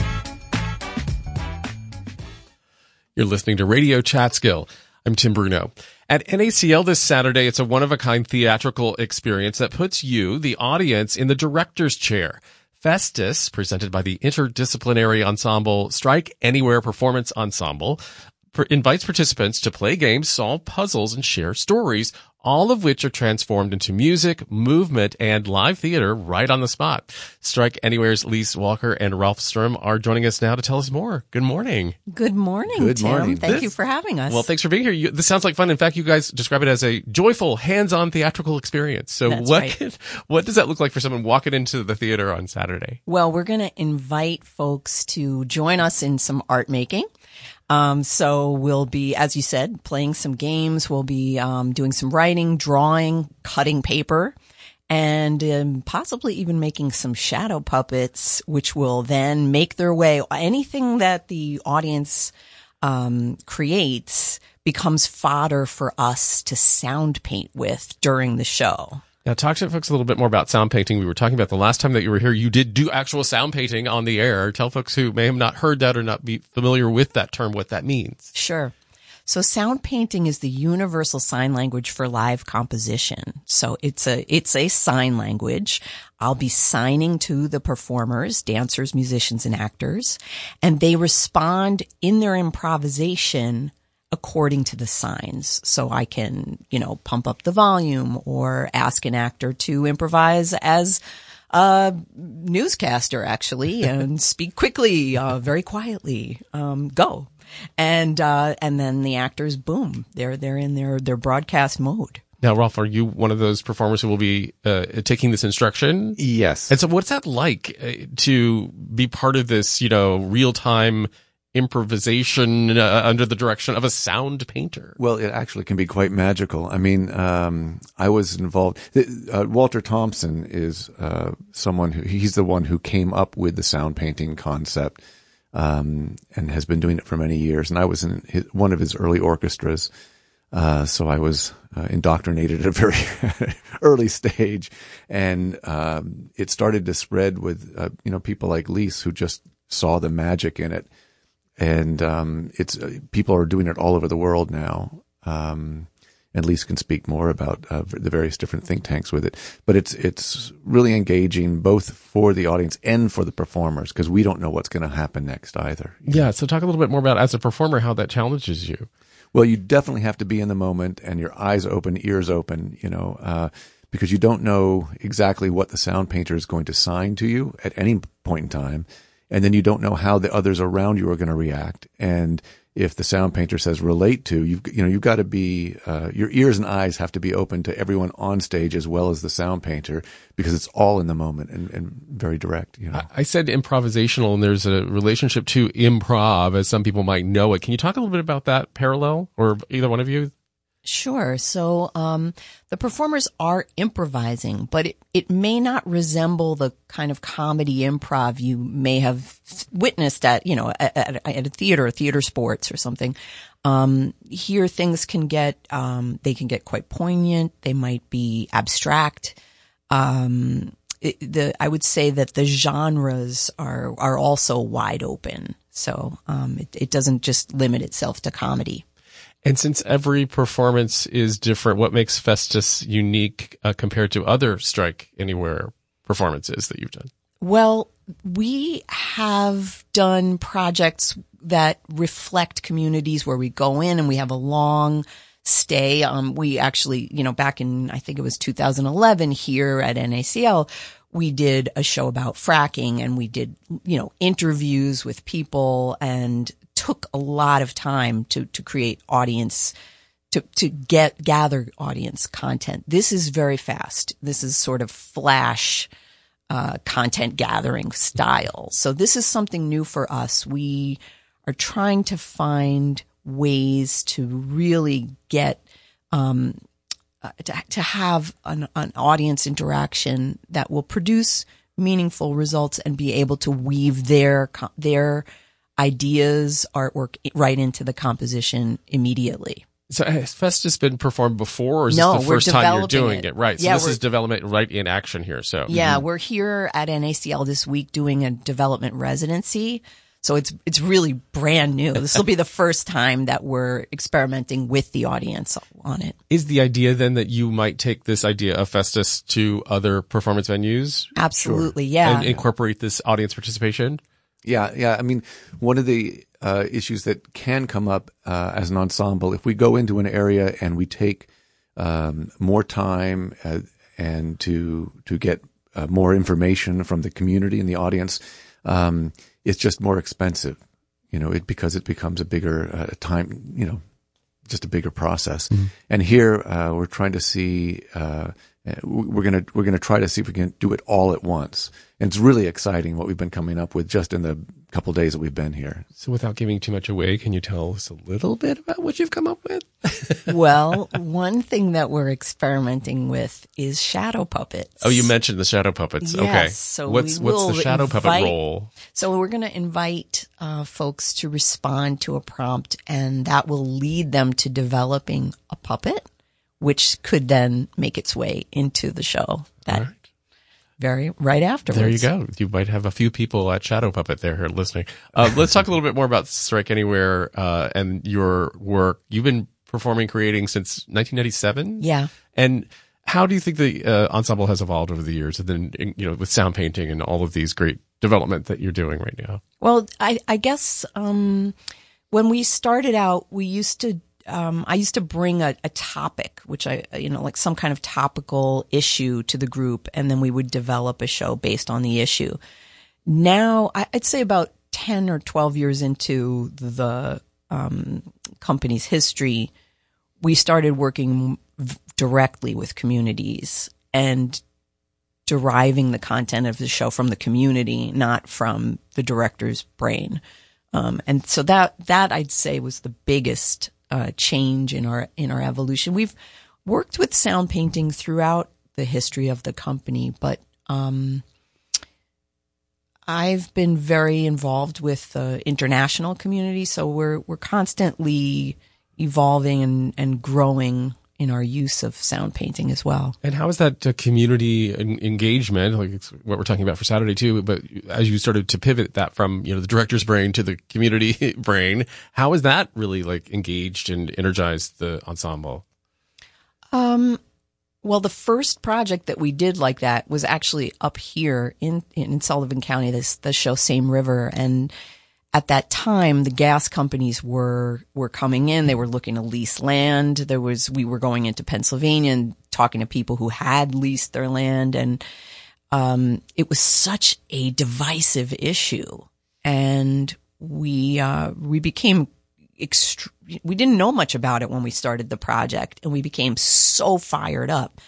You're listening to Radio Catskill. I'm Tim Bruno. At NACL this Saturday, it's a one-of-a-kind theatrical experience that puts you, the audience, in the director's chair. Festus, presented by the interdisciplinary ensemble Strike Anywhere Performance Ensemble, invites participants to play games, solve puzzles, and share stories, all of which are transformed into music, movement, and live theater right on the spot. Strike Anywhere's Lise Walker and Ralph Sturm are joining us now to tell us more. Good morning. Good morning, Good Tim. morning. Thank you for having us. Well, thanks for being here. This sounds like fun. In fact, you guys describe it as a joyful, hands-on theatrical experience. So That's right. What does that look like for someone walking into the theater on Saturday? Well, we're going to invite folks to join us in some art making. So we'll be, as you said, playing some games. We'll be doing some writing, drawing, cutting paper, and possibly even making some shadow puppets, which will then make their way. Anything that the audience creates becomes fodder for us to sound paint with during the show. Now, talk to folks a little bit more about sound painting. We were talking about the last time that you were here, you did do actual sound painting on the air. Tell folks who may have not heard that or not be familiar with that term what that means. Sure. So sound painting is the universal sign language for live composition. So it's a sign language. I'll be signing to the performers, dancers, musicians, and actors, and they respond in their improvisation according to the signs. So I can, pump up the volume or ask an actor to improvise as a newscaster, actually, and speak quickly, very quietly, go. And then the actors, boom, they're in their broadcast mode. Now, Ralph, are you one of those performers who will be taking this instruction? Yes. And so what's that like to be part of this, real-time improvisation under the direction of a sound painter? Well, it actually can be quite magical. I mean, I was involved. Walter Thompson is someone he's the one who came up with the sound painting concept and has been doing it for many years. And I was in one of his early orchestras. So I was indoctrinated at a very early stage, and it started to spread with people like Lise who just saw the magic in it. And it's people are doing it all over the world now. And Lise can speak more about the various different think tanks with it. But it's really engaging both for the audience and for the performers, because we don't know what's going to happen next either. Yeah. So talk a little bit more about, as a performer, how that challenges you. Well, you definitely have to be in the moment and your eyes open, ears open, because you don't know exactly what the sound painter is going to sign to you at any point in time. And then you don't know how the others around you are going to react. And if the sound painter says relate to, you've got to be, your ears and eyes have to be open to everyone on stage as well as the sound painter, because it's all in the moment and very direct. I said improvisational, and there's a relationship to improv, as some people might know it. Can you talk a little bit about that parallel, or either one of you? Sure. So the performers are improvising, but it may not resemble the kind of comedy improv you may have witnessed at a theater sports or something. Here things can get quite poignant. They might be abstract. I would say that the genres are also wide open. So it doesn't just limit itself to comedy. And since every performance is different, what makes Festus unique compared to other Strike Anywhere performances that you've done? Well, we have done projects that reflect communities where we go in and we have a long stay. We actually, back in, I think it was 2011 here at NACL, we did a show about fracking, and we did, interviews with people, and took a lot of time to create audience, to gather audience content. This is very fast. This is sort of flash content gathering style. So this is something new for us. We are trying to find ways to really get to have an audience interaction that will produce meaningful results and be able to weave their ideas, artwork right into the composition immediately. So has Festus been performed before, or is this the first time you're doing it? Right. So this is development right in action here. So yeah, we're here at NACL this week doing a development residency. So it's really brand new. This will be the first time that we're experimenting with the audience on it. Is the idea then that you might take this idea of Festus to other performance venues? Absolutely, yeah. And incorporate this audience participation? Yeah. I mean, one of the issues that can come up as an ensemble, if we go into an area and we take more time and to get more information from the community and the audience, it's just more expensive, because it becomes a bigger time, just a bigger process. Mm-hmm. And here we're trying to see. We're gonna try to see if we can do it all at once. And it's really exciting what we've been coming up with just in the couple days that we've been here. So without giving too much away, can you tell us a little bit about what you've come up with? Well, one thing that we're experimenting with is shadow puppets. Oh, you mentioned the shadow puppets. Yes, okay. So what's the shadow puppet role? So we're going to invite folks to respond to a prompt, and that will lead them to developing a puppet, which could then make its way into the show. Right afterwards. There you go. You might have a few people at Shadow Puppet there who are listening. Let's talk a little bit more about Strike Anywhere and your work. You've been creating since 1997? Yeah. And how do you think the ensemble has evolved over the years, and then with sound painting and all of these great development that you're doing right now? Well, I guess when we started out, I used to bring a topic, which like some kind of topical issue to the group, and then we would develop a show based on the issue. Now, I'd say about 10 or 12 years into the company's history, we started working directly with communities and deriving the content of the show from the community, not from the director's brain. And so that I'd say was the biggest change in our evolution. We've worked with sound painting throughout the history of the company, but I've been very involved with the international community, so we're constantly evolving and growing in our use of sound painting as well. And how is that community engagement, like it's what we're talking about for Saturday too, but as you started to pivot that from, the director's brain to the community brain, how is that really like engaged and energized the ensemble? Well, the first project that we did like that was actually up here in Sullivan County, the show Same River. And at that time, the gas companies were coming in. They were looking to lease land. We were going into Pennsylvania and talking to people who had leased their land. And it was such a divisive issue. And we became we didn't know much about it when we started the project, and we became so fired up.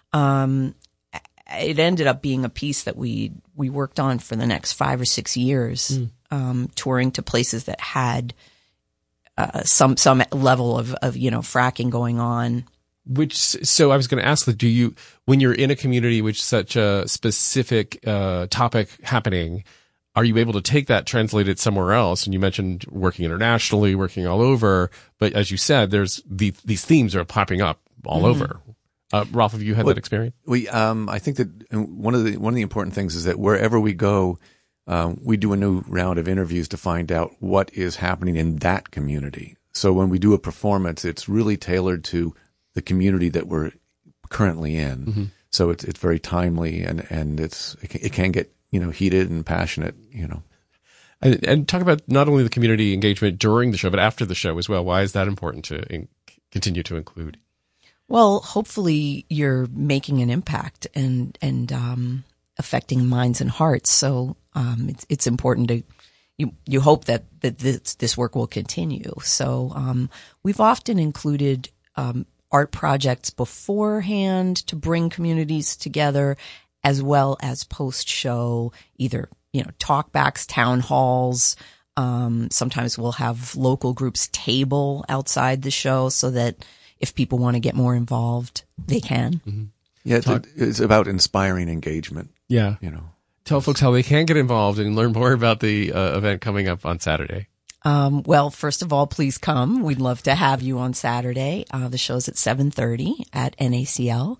It ended up being a piece that we worked on for the next 5 or 6 years, touring to places that had some level of fracking going on. So I was going to ask, when you're in a community with such a specific topic happening, are you able to take that, translate it somewhere else? And you mentioned working internationally, working all over, but as you said, there's these themes are popping up all over. Ralph, have you had that experience? I think that one of the important things is that wherever we go, we do a new round of interviews to find out what is happening in that community. So when we do a performance, it's really tailored to the community that we're currently in. Mm-hmm. So it's very timely and it can get heated and passionate. And talk about not only the community engagement during the show, but after the show as well. Why is that important to continue to include? Well, hopefully you're making an impact and affecting minds and hearts. So it's important to you hope that this work will continue. So we've often included art projects beforehand to bring communities together, as well as post-show, either talkbacks, town halls. Sometimes we'll have local groups table outside the show so that if people want to get more involved, they can. Mm-hmm. Yeah, it's about inspiring engagement. Yeah. Tell folks how they can get involved and learn more about the event coming up on Saturday. Well, first of all, please come. We'd love to have you on Saturday. The show's at 7:30 at NACL.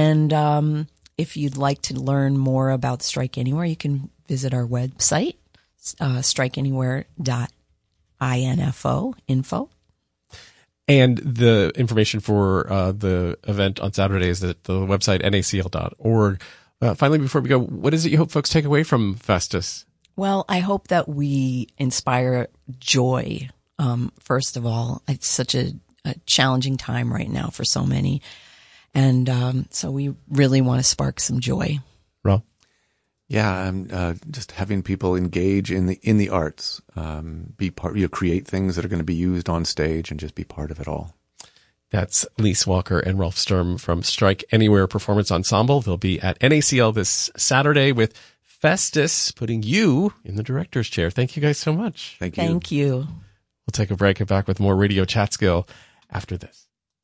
And if you'd like to learn more about Strike Anywhere, you can visit our website, strikeanywhere.info. And the information for the event on Saturday is at the website nacl.org. Finally, before we go, what is it you hope folks take away from Festus? Well, I hope that we inspire joy. First of all, it's such a challenging time right now for so many. And so we really want to spark some joy. Rob? Yeah, just having people engage in the arts, be part, create things that are going to be used on stage, and just be part of it all. That's Lise Walker and Rolf Sturm from Strike Anywhere Performance Ensemble. They'll be at NACL this Saturday with Festus, putting you in the director's chair. Thank you guys so much. Thank you. Thank you. We'll take a break and back with more Radio Chatskill after this.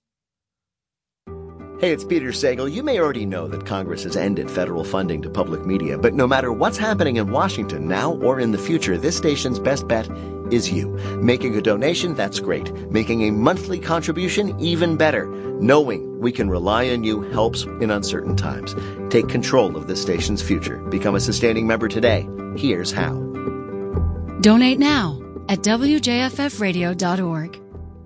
Hey, it's Peter Sagal. You may already know that Congress has ended federal funding to public media, but no matter what's happening in Washington now or in the future, this station's best bet is you. Making a donation, that's great. Making a monthly contribution, even better. Knowing we can rely on you helps in uncertain times. Take control of this station's future. Become a sustaining member today. Here's how. Donate now at wjffradio.org.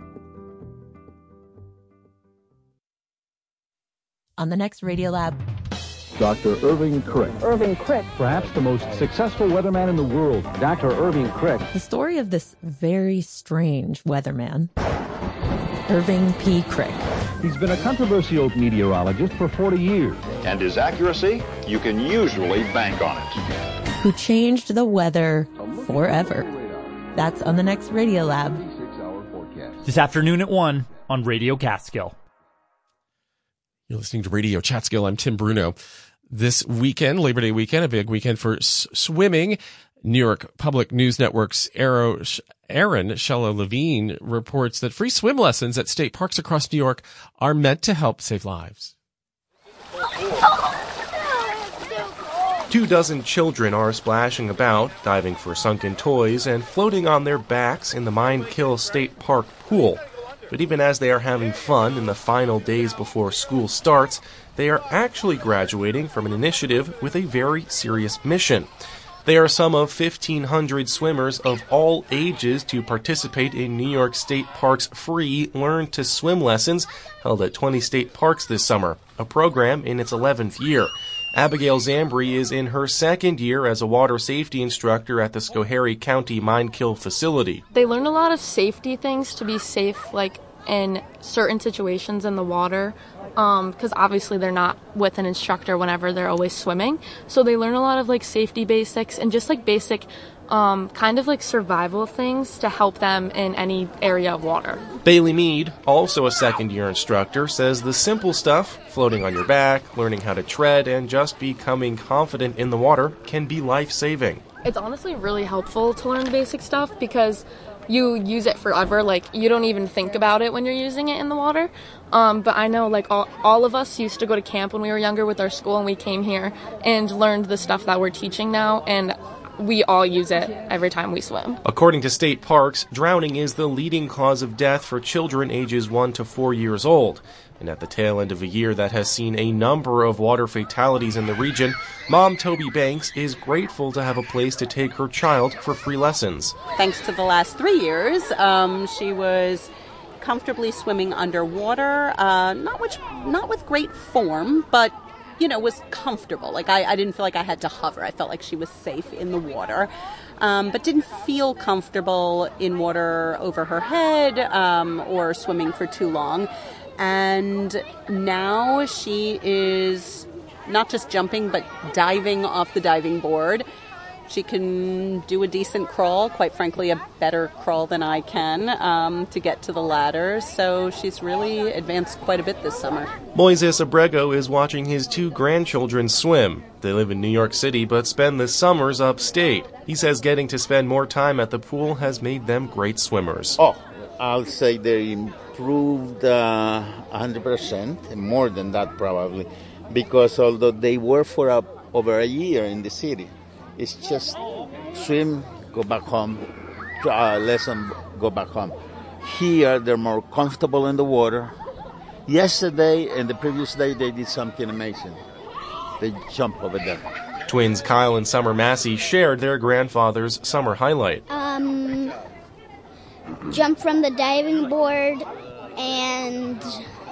On the next Radiolab, Dr. Irving Crick. Irving Crick. Perhaps the most successful weatherman in the world, Dr. Irving Crick. The story of this very strange weatherman, Irving P. Crick. He's been a controversial meteorologist for 40 years. And his accuracy, you can usually bank on it. Who changed the weather forever. That's on the next Radiolab. This afternoon at 1 on Radio Catskill. You're listening to Radio Chatskill. I'm Tim Bruno. This weekend, Labor Day weekend, a big weekend for swimming. New York Public News Network's Aaron Shella Levine reports that free swim lessons at state parks across New York are meant to help save lives. 24 children are splashing about, diving for sunken toys, and floating on their backs in the Mindkill State Park pool. But even as they are having fun in the final days before school starts, they are actually graduating from an initiative with a very serious mission. They are some of 1,500 swimmers of all ages to participate in New York State Park's free Learn to Swim lessons held at 20 state parks this summer, a program in its 11th year. Abigail Zambri is in her second year as a water safety instructor at the Schoharie County Mindkill facility. They learn a lot of safety things to be safe, like in certain situations in the water, because obviously they're not with an instructor whenever they're always swimming. So they learn a lot of like safety basics and just like basic kind of like survival things to help them in any area of water. Bailey Mead, also a second-year instructor, says the simple stuff, floating on your back, learning how to tread, and just becoming confident in the water can be life-saving. It's honestly really helpful to learn the basic stuff because you use it forever. Like, you don't even think about it when you're using it in the water. But I know, like, all of us used to go to camp when we were younger with our school, and we came here and learned the stuff that we're teaching now, and we all use it every time we swim. According to state parks, drowning is the leading cause of death for children ages 1 to 4 years old. And at the tail end of a year that has seen a number of water fatalities in the region, Mom Toby Banks is grateful to have a place to take her child for free lessons. Thanks to the last 3 years, she was comfortably swimming underwater, not with great form, but was comfortable. Like, I didn't feel like I had to hover. I felt like she was safe in the water, but didn't feel comfortable in water over her head or swimming for too long. And now she is not just jumping, but diving off the diving board. She can do a decent crawl, quite frankly, a better crawl than I can, to get to the ladder. So she's really advanced quite a bit this summer. Moises Abrego is watching his 2 grandchildren swim. They live in New York City, but spend the summers upstate. He says getting to spend more time at the pool has made them great swimmers. Oh, I'll say they improved 100%, more than that probably, because although they were for over a year in the city, it's just swim, go back home, lesson, go back home. Here, they're more comfortable in the water. Yesterday and the previous day, they did something amazing. They jump over there. Twins Kyle and Summer Massey shared their grandfather's summer highlight. Jump from the diving board and,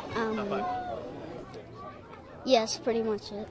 yes, pretty much it.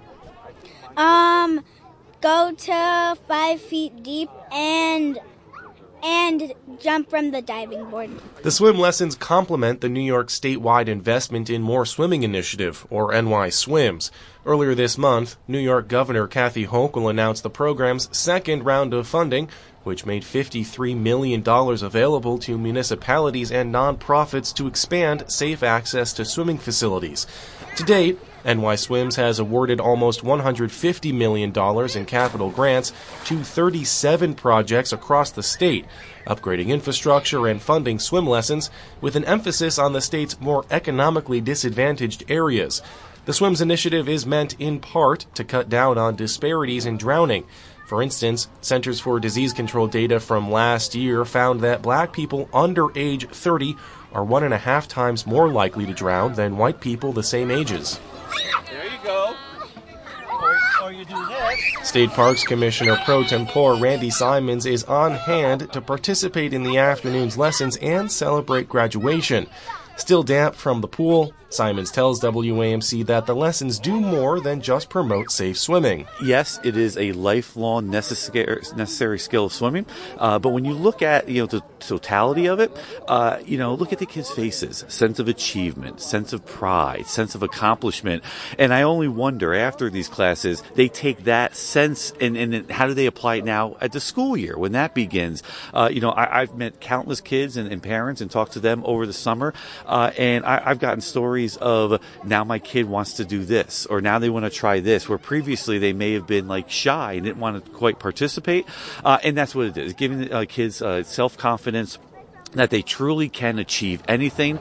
Go to 5 feet deep and jump from the diving board. The swim lessons complement the New York statewide Investment in More Swimming Initiative, or NY Swims. Earlier this month, New York Governor Kathy Hochul announced the program's second round of funding, which made $53 million available to municipalities and nonprofits to expand safe access to swimming facilities. To date, NY Swims has awarded almost $150 million in capital grants to 37 projects across the state, upgrading infrastructure and funding swim lessons with an emphasis on the state's more economically disadvantaged areas. The Swims initiative is meant in part to cut down on disparities in drowning. For instance, Centers for Disease Control data from last year found that black people under age 30 are 1.5 times more likely to drown than white people the same ages. There you go. Or you do this. State Parks Commissioner Pro Tempore Randy Simons is on hand to participate in the afternoon's lessons and celebrate graduation. Still damp from the pool, Simons tells WAMC that the lessons do more than just promote safe swimming. Yes, it is a lifelong necessary skill of swimming, but when you look at the totality of it, look at the kids' faces, sense of achievement, sense of pride, sense of accomplishment, and I only wonder after these classes they take that sense and how do they apply it now at the school year when that begins? I've met countless kids and parents and talked to them over the summer, and I've gotten stories of now my kid wants to do this, or now they want to try this, where previously they may have been shy and didn't want to quite participate, and that's what it is, giving kids self-confidence that they truly can achieve anything.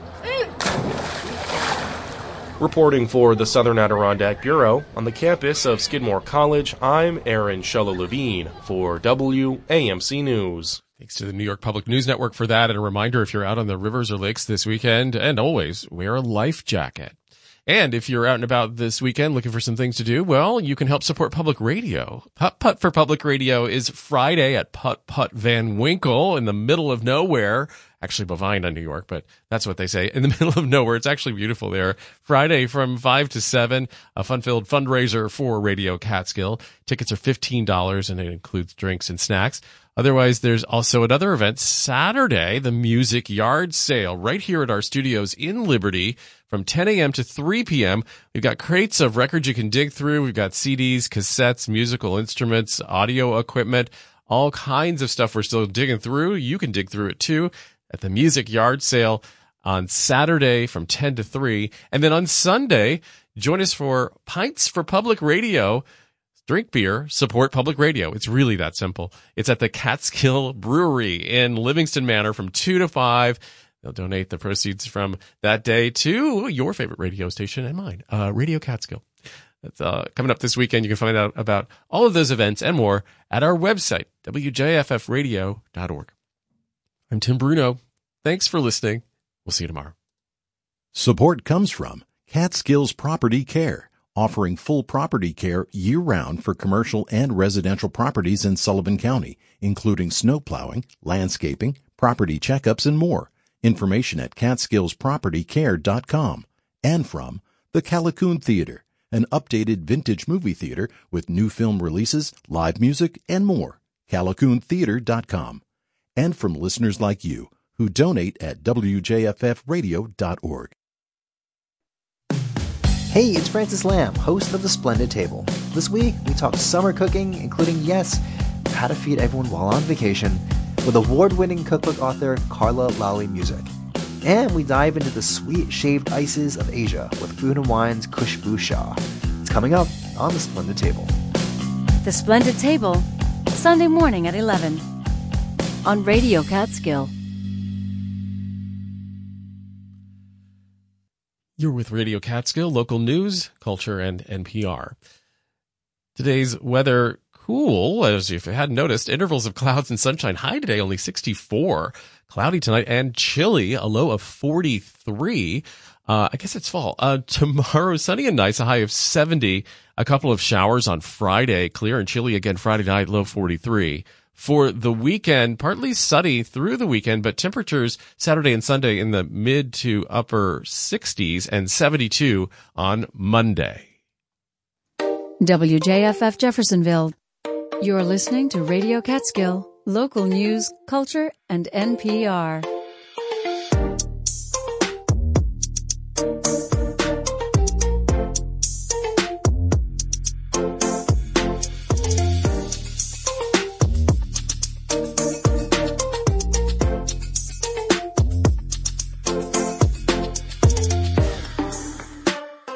Reporting for the Southern Adirondack Bureau on the campus of Skidmore College, I'm Aaron Shello-Levine for WAMC News. Thanks to the New York Public News Network for that. And a reminder, if you're out on the rivers or lakes this weekend, and always, wear a life jacket. And if you're out and about this weekend looking for some things to do, well, you can help support public radio. Putt Putt for Public Radio is Friday at Putt Putt Van Winkle in the middle of nowhere. Actually, Bovina, New York, but that's what they say. In the middle of nowhere. It's actually beautiful there. Friday from 5 to 7, a fun-filled fundraiser for Radio Catskill. Tickets are $15, and it includes drinks and snacks. Otherwise, there's also another event Saturday, the Music Yard Sale, right here at our studios in Liberty from 10 a.m. to 3 p.m. We've got crates of records you can dig through. We've got CDs, cassettes, musical instruments, audio equipment, all kinds of stuff we're still digging through. You can dig through it too at the Music Yard Sale on Saturday from 10 to 3. And then on Sunday, join us for Pints for Public Radio. Drink beer, support public radio. It's really that simple. It's at the Catskill Brewery in Livingston Manor from 2 to 5. They'll donate the proceeds from that day to your favorite radio station and mine, Radio Catskill. That's coming up this weekend. You can find out about all of those events and more at our website, wjffradio.org. I'm Tim Bruno. Thanks for listening. We'll see you tomorrow. Support comes from Catskills Property Care, offering full property care year-round for commercial and residential properties in Sullivan County, including snow plowing, landscaping, property checkups, and more. Information at catskillspropertycare.com. And from the Callicoon Theater, an updated vintage movie theater with new film releases, live music, and more. CallicoonTheater.com. And from listeners like you who donate at wjffradio.org. Hey, it's Francis Lamb, host of The Splendid Table. This week, we talk summer cooking, including, yes, how to feed everyone while on vacation, with award-winning cookbook author Carla Lalli Music. And we dive into the sweet shaved ices of Asia with Food and Wine's Khushbu Shah. It's coming up on The Splendid Table. The Splendid Table, Sunday morning at 11 on Radio Catskill. You're with Radio Catskill, local news, culture, and NPR. Today's weather cool, as if you hadn't noticed. Intervals of clouds and sunshine. High today, only 64. Cloudy tonight and chilly, a low of 43. I guess it's fall. Tomorrow, sunny and nice, a high of 70. A couple of showers on Friday, clear and chilly again Friday night, low 43. For the weekend, partly sunny through the weekend, but temperatures Saturday and Sunday in the mid to upper 60s and 72 on Monday. WJFF Jeffersonville. You're listening to Radio Catskill, local news, culture, and NPR.